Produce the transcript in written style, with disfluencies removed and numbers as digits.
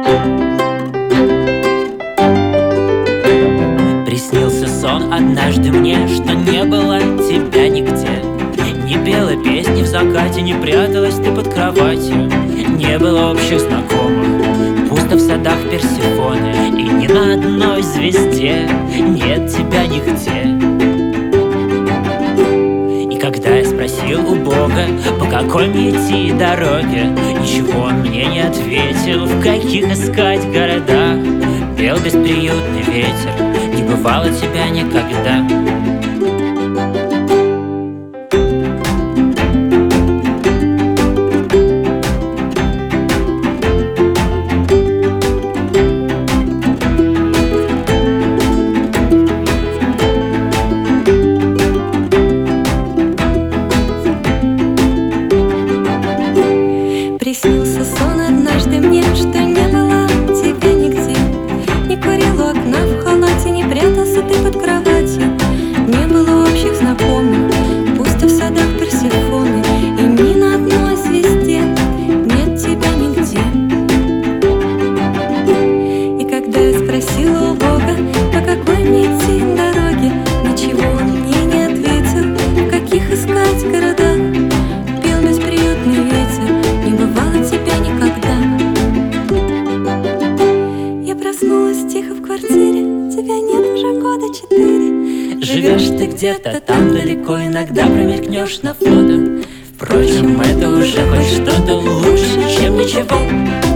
Приснился сон однажды мне, что не было тебя нигде. Не пела песни в закате, не пряталась ты под кроватью. Не было общих знакомых, пусто в садах Персефоны. И ни на одной звезде нет тебя нигде. И когда я спросил у Бога, по какой мне идти дороге, ничего он мне не ответил, в каких искать городах. Пел бесприютный ветер, не бывало тебя никогда. Приснился сон однажды мне, что не было тебя нигде. Не курил у окна в халате, не прятался ты под кроватью. Не было общих знакомых, пусто в садах Персефоны. И ни на одной звезде нет тебя нигде. И когда я спросила у Бога, по какой мне идти дороге, ничего он мне не ответил, в каких искать городах. Пел бесприютный ветер, не бывало тебя никогда. Я проснулась тихо в квартире, тебя нет уже года 4. Живешь ты где-то там далеко, иногда промелькнешь на фото. Впрочем, это уже хоть что-то лучше, чем ничего.